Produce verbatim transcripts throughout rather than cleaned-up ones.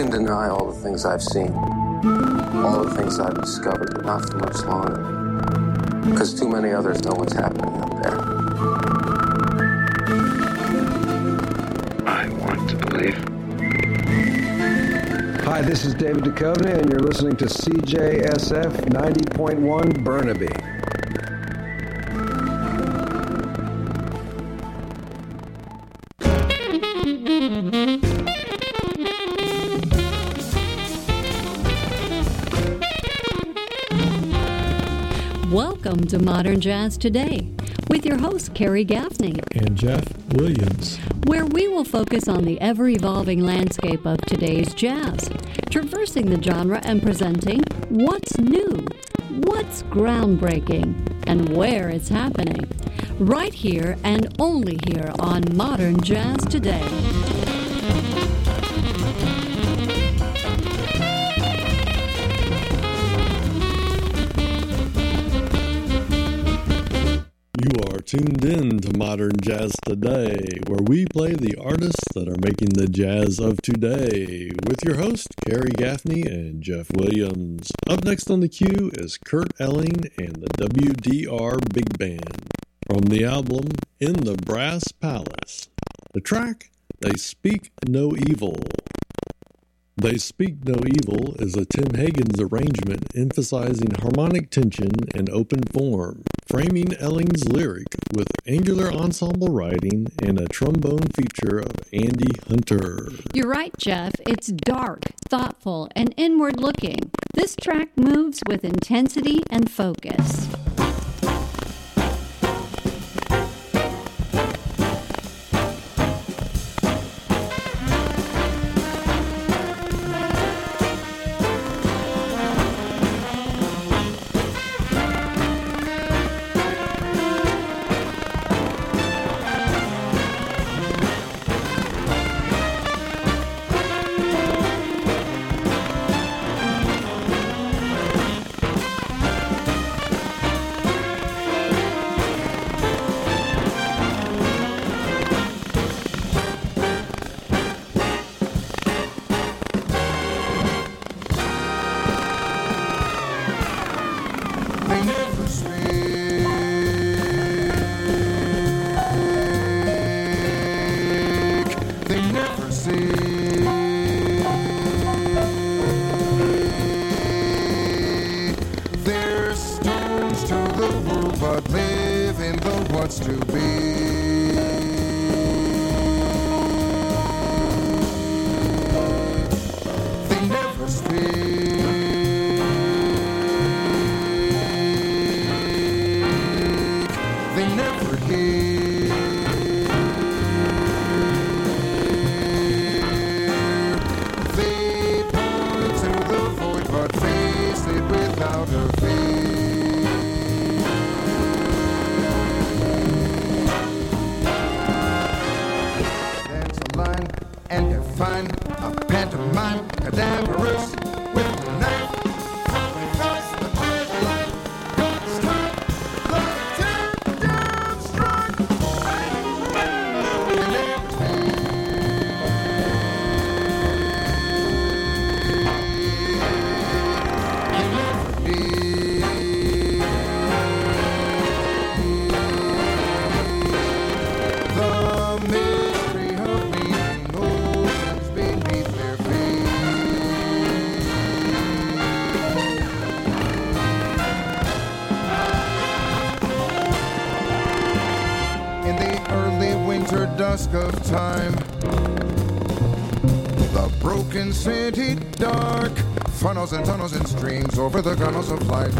can deny all the things I've seen, all the things I've discovered, but not for much longer, because too many others know what's happening out there. I want to believe. Hi, this is David Duchovny, and you're listening to C J S F ninety point one Burnaby. Welcome to Modern Jazz Today with your host, Carrie Gaffney and Jeff Williams, where we will focus on the ever-evolving landscape of today's jazz, traversing the genre and presenting what's new, what's groundbreaking, and where it's happening, right here and only here on Modern Jazz Today. You are tuned in to Modern Jazz Today, where we play the artists that are making the jazz of today, with your hosts, Carrie Gaffney and Jeff Williams. Up next on the queue is Kurt Elling and the W D R Big Band, from the album In the Brass Palace. The track, They Speak No Evil. They Speak No Evil is a Tim Hagen's arrangement emphasizing harmonic tension and open form, framing Elling's lyric with angular ensemble writing and a trombone feature of Andy Hunter. You're right, Jeff. It's dark, thoughtful, and inward-looking. This track moves with intensity and focus. Dusk of time, the broken city dark, funnels and tunnels and streams over the gunnels of life,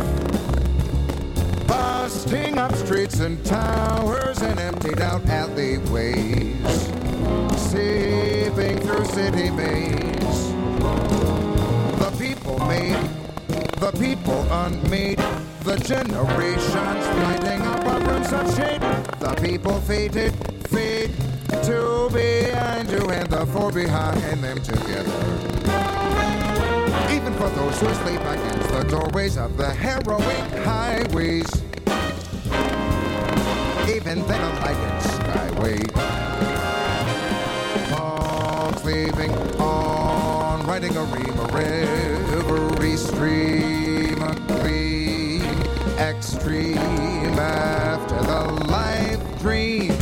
busting up streets and towers and emptied out alleyways, seeping through city maze. The people made, the people unmade, the generations lighting up our rooms of shade. The people faded, fade to behind you and the four behind them together. Even for those who sleep against the doorways of the harrowing highways, even then a lighted skyway, palms leaving on riding a ream, a reverie stream, a gleam, extreme after the life dream.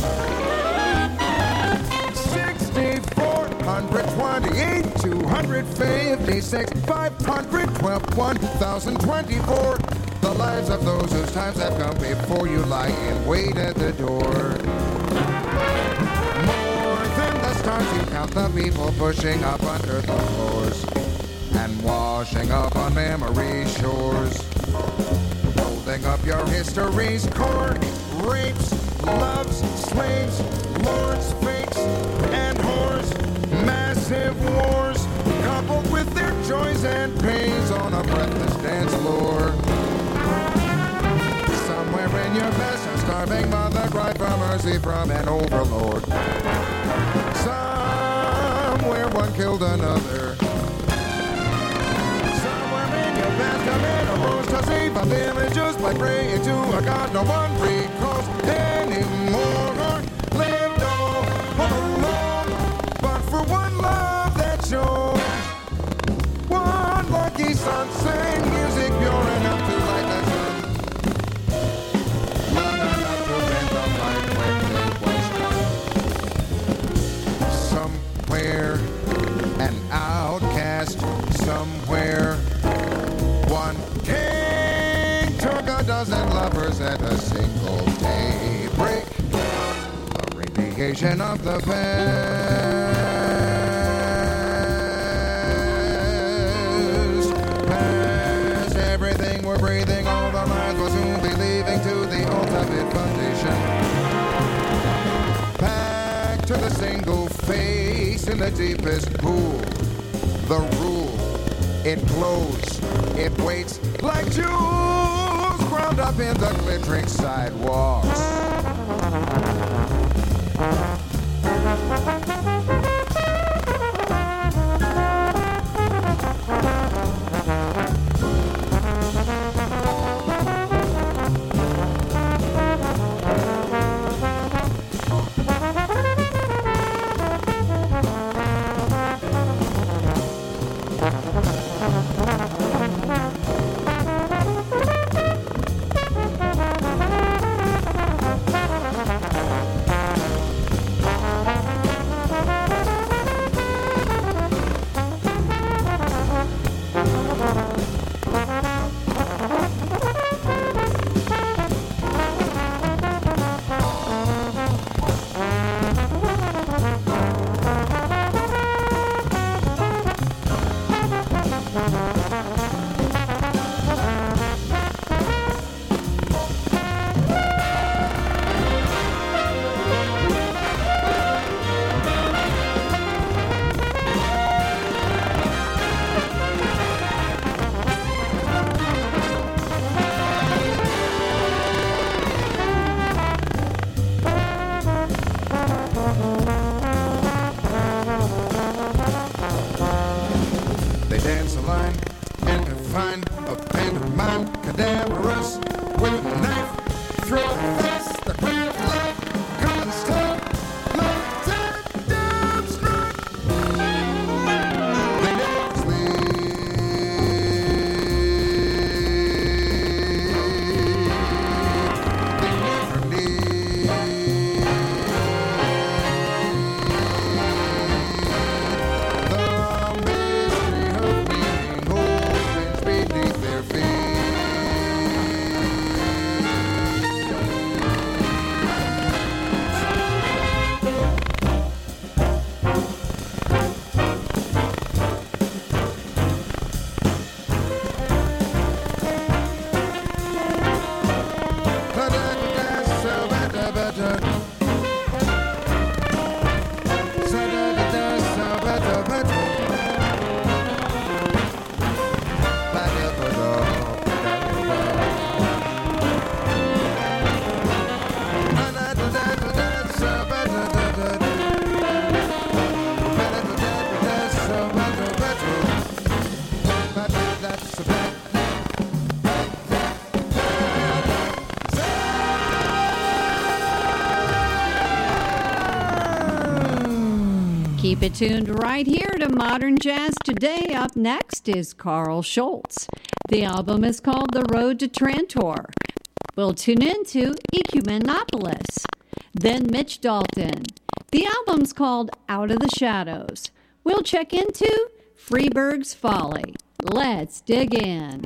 sixty-four twenty-eight, two hundred fifty-six, five hundred twelve, one thousand twenty-four. The lives of those whose times have come before you lie in wait at the door. More than the stars, you count the people pushing up under the floors and washing up on memory shores. Holding up your history's core, rapes, loves, slaves, lords, fakes, and whores. Massive wars, coupled with their joys and pains on a breathless dance floor. Somewhere in your past, a starving mother cried for mercy from an overlord. Somewhere one killed another. Somewhere in your past, a man arose to save a village just by praying to a god no one recalls anymore. Lived all alone, but for one love that showed. One lucky son sang music pure enough to light the sun. Long enough to bend the light when it was done. Somewhere an outcast, somewhere one king took a dozen lovers at a single daybreak. The radiation of the past. Everything we're breathing, all the lives will soon be leaving to the ultimate foundation. Back to the single face in the deepest pool. The rule, it glows, it waits like jewels ground up in the glittering sidewalks. Keep it tuned right here to Modern Jazz Today. Up next is Carl Schultz. The album is called The Road to Trantor. We'll tune into Ecumenopolis. Then Mitch Dalton. The album's called Out of the Shadows. We'll check into Freeburg's Folly. Let's dig in.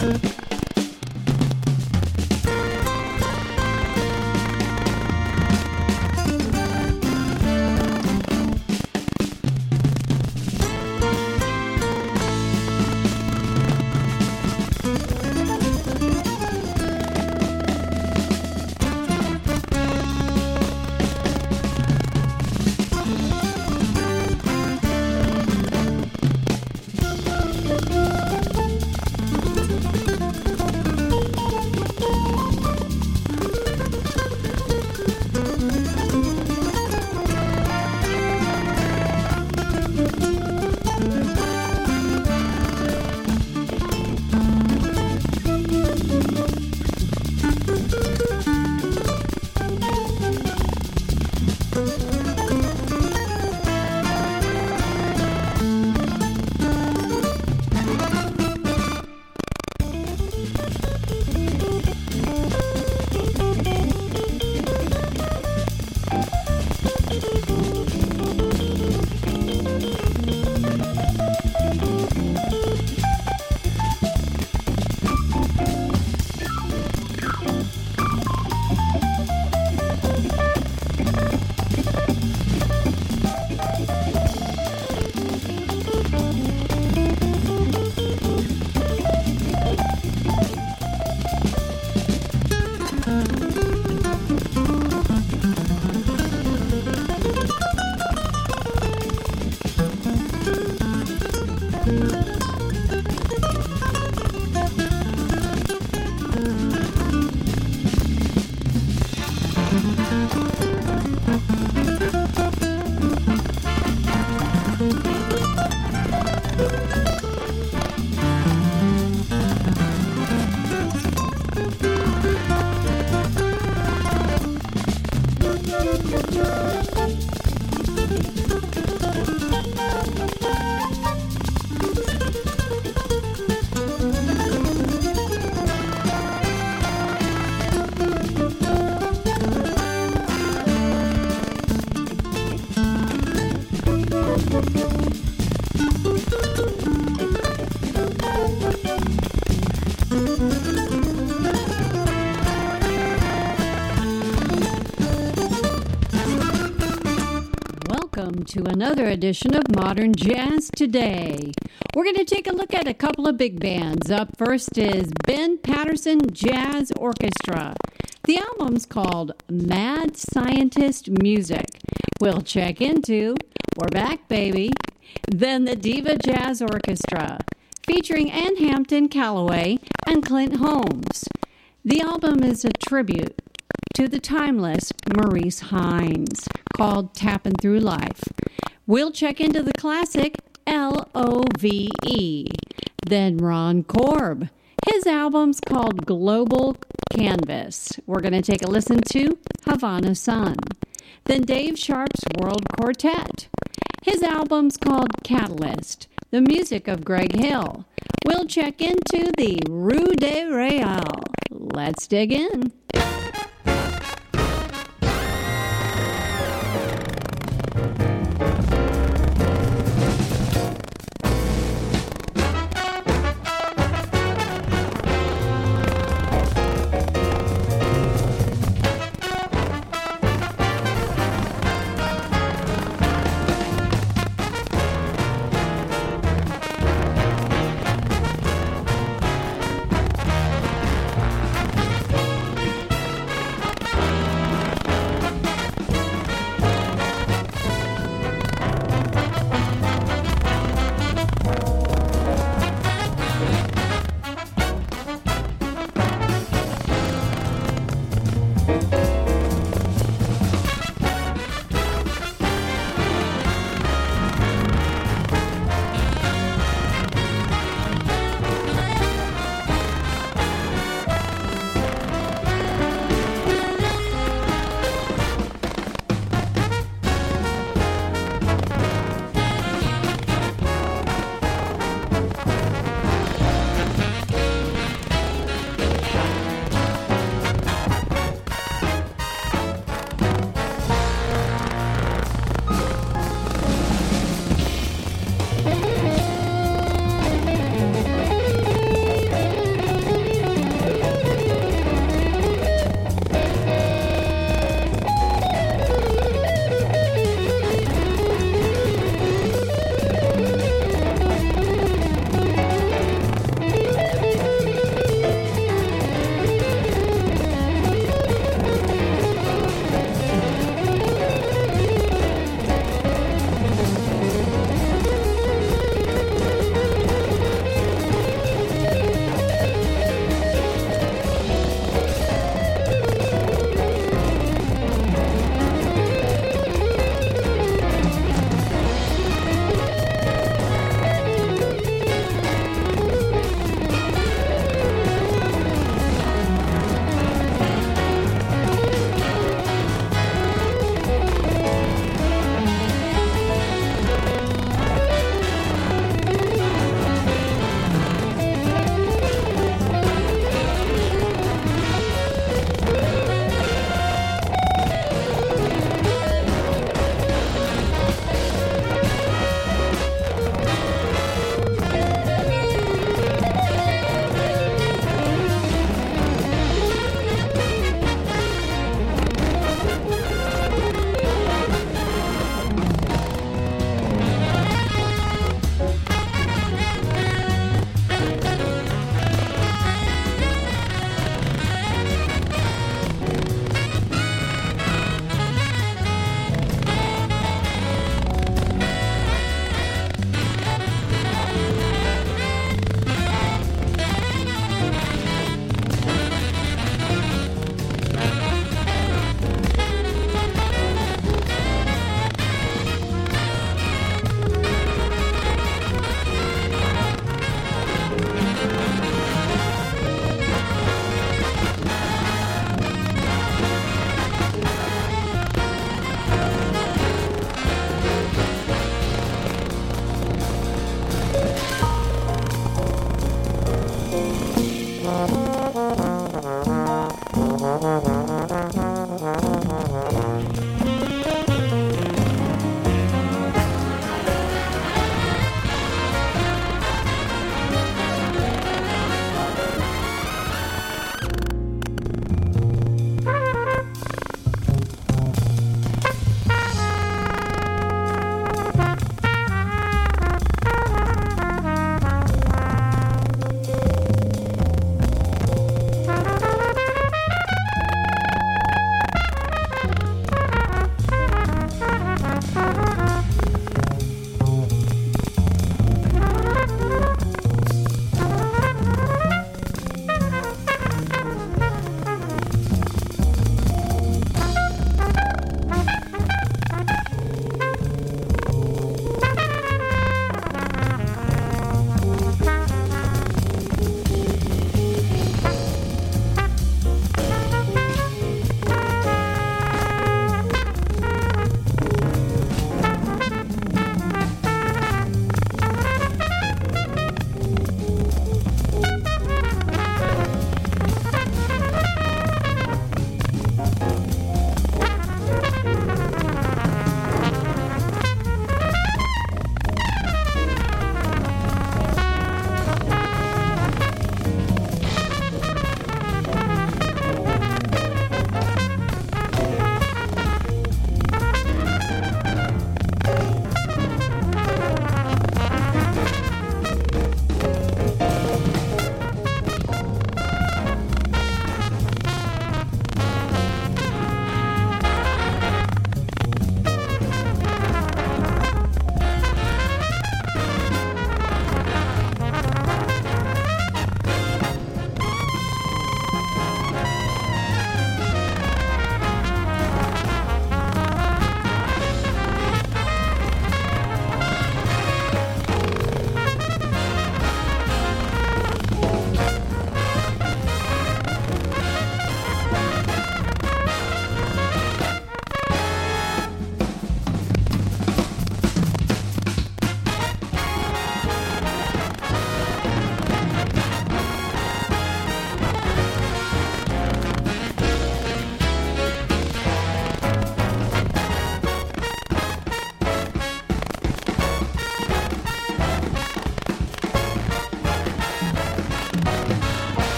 Welcome to another edition of Modern Jazz Today. We're going to take a look at a couple of big bands. Up first is Ben Patterson Jazz Orchestra. The album's called Mad Scientist Music. We'll check into We're Back, Baby. Then the Diva Jazz Orchestra, featuring Ann Hampton Calloway and Clint Holmes. The album is a tribute to the timeless Maurice Hines, called Tappin' Through Life. We'll check into the classic L O V E. Then Ron Korb. His album's called Global Canvas. We're going to take a listen to Havana Sun. Then Dave Sharp's World Quartet. His album's called Catalyst, the music of Greg Hill. We'll check into the Rue de Real. Let's dig in.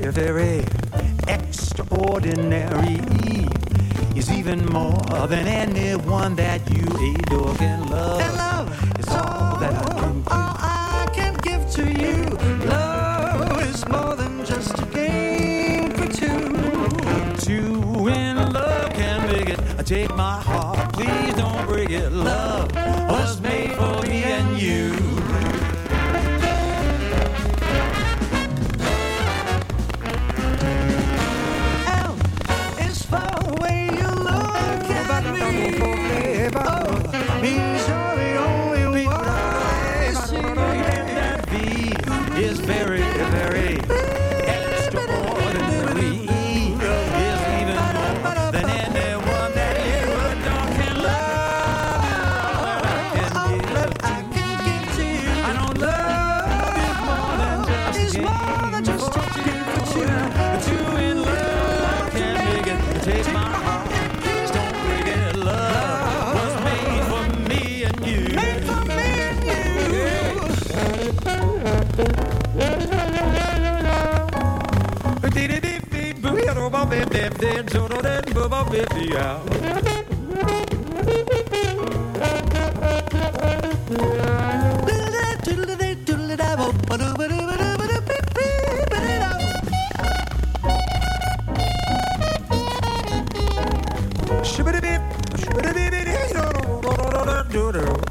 very extraordinary. Is even more than anyone that you adore can love. And love is all that I can give. All I can give to you. Love is more than just a game for two. Two in love can make it. Take my heart, please don't break it. Love was made for me and you. Means you're the only one I see. And that V is very, very extraordinary. Is even more than anyone that you adore can love. I can give to you. I know love is more than just a game for two. Two in love can make it. Take my heart, please don't break it. Love. Shibidi-bip, shibidi-bip,